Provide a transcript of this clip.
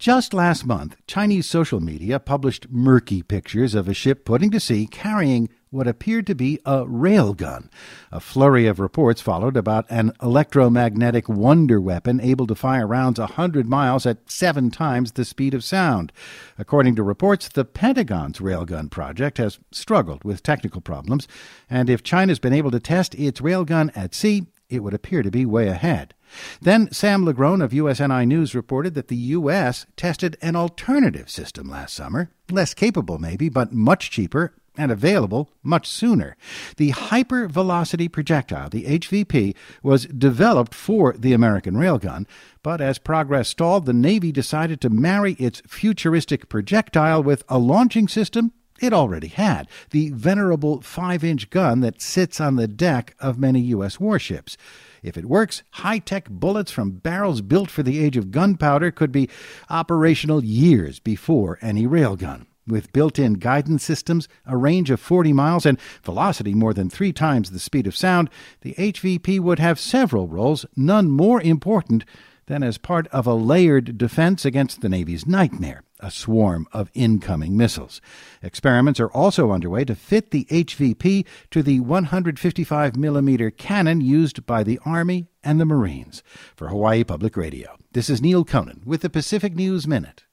Just last month, Chinese social media published murky pictures of a ship putting to sea carrying what appeared to be a railgun. A flurry of reports followed about an electromagnetic wonder weapon able to fire rounds 100 miles at 7 times the speed of sound. According to reports, the Pentagon's railgun project has struggled with technical problems, and if China's been able to test its railgun at sea, it would appear to be way ahead. Then Sam Legrone of USNI News reported that the U.S. tested an alternative system last summer, less capable maybe, but much cheaper and available much sooner. The Hypervelocity Projectile, the HVP, was developed for the American railgun, but as progress stalled, the Navy decided to marry its futuristic projectile with a launching system it already had, the venerable 5-inch gun that sits on the deck of many U.S. warships. If it works, high-tech bullets from barrels built for the age of gunpowder could be operational years before any railgun. With built-in guidance systems, a range of 40 miles, and velocity more than 3 times the speed of sound, the HVP would have several roles, none more important than as part of a layered defense against the Navy's nightmare, a swarm of incoming missiles. Experiments are also underway to fit the HVP to the 155mm cannon used by the Army and the Marines. For Hawaii Public Radio, this is Neil Conan with the Pacific News Minute.